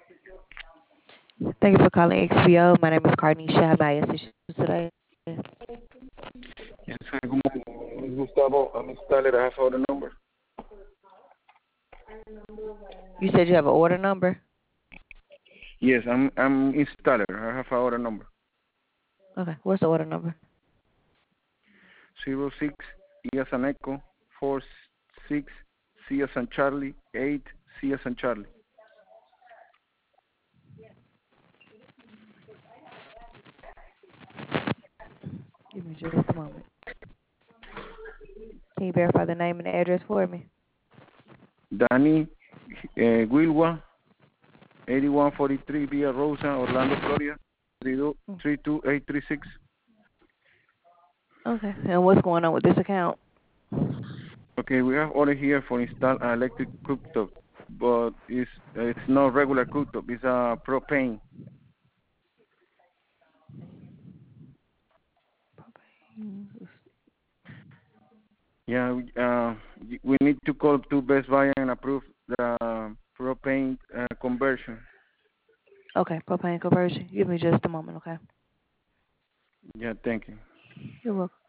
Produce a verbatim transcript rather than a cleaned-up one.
Thank you for calling X P O. My name is Carnisha. How may I assist you today? Yes, hi, good morning. Gustavo, I'm installed. I have order number. You said you have an order number? Yes, I'm I'm installer. I have order number. Okay, what's the order number? Zero six E as an echo, four six C as in Charlie, eight C as in Charlie. Give me just a moment. Can you verify the name and the address for me? Danny uh, Wilwa, eighty-one forty-three Via Rosa, Orlando, Florida, Mm. three two eight three six. Okay, and what's going on with this account? Okay, we have order here for install an electric cooktop, but it's it's not regular cooktop. It's a propane. Propane. Yeah, we, uh, we need to call to Best Buy and approve the propane uh, conversion. Okay, propane conversion. Give me just a moment, okay? Yeah, thank you. You're welcome.